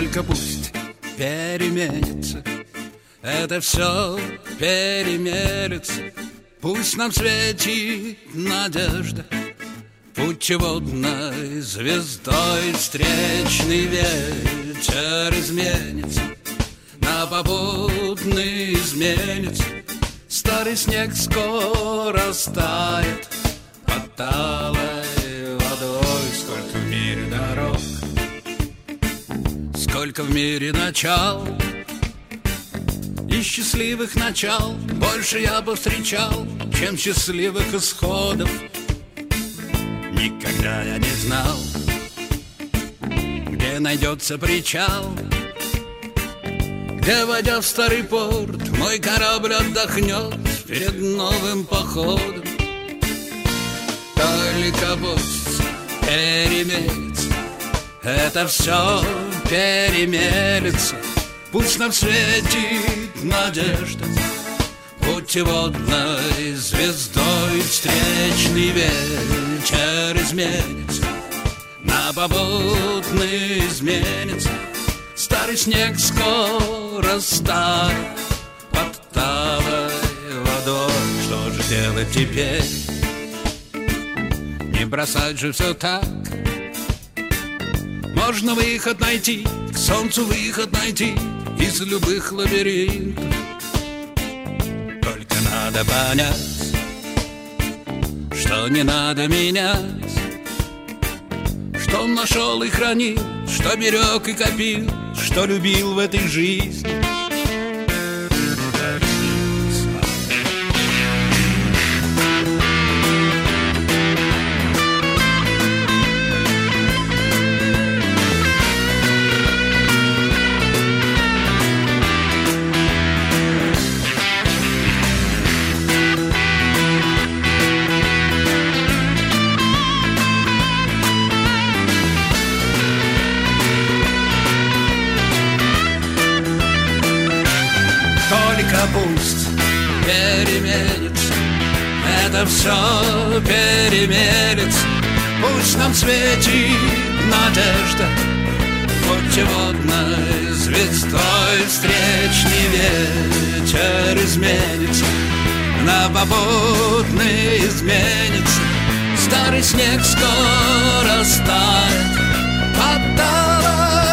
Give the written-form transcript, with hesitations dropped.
Только пусть переменится, это все перемелется. Пусть нам светит надежда путеводной звездой. Встречный ветер изменится, на попутный изменится. Старый снег скоро стает под талой водой. Сколько в мире дорог, сколько в мире начал, и счастливых начал больше я повстречал, чем счастливых исходов. Никогда я не знал, где найдется причал, где, войдя в старый порт, мой корабль отдохнет перед новым походом. Только пусть переменится, это все перемелется. Пусть нам светит надежда путеводной звездой. Встречный ветер изменится, на попутный изменится. Старый снег скоро стает под талой водой. Что же делать теперь? Не бросать же все так. Можно выход найти, к солнцу выход найти из любых лабиринтов. Только надо понять, что не надо менять, что он нашел и хранил, что берег и копил, что любил в этой жизни. Пусть переменится, это все перемелется. Пусть нам светит надежда путеводной звездой. Встречный ветер изменится, на попутный изменится. Старый снег скоро стает под талой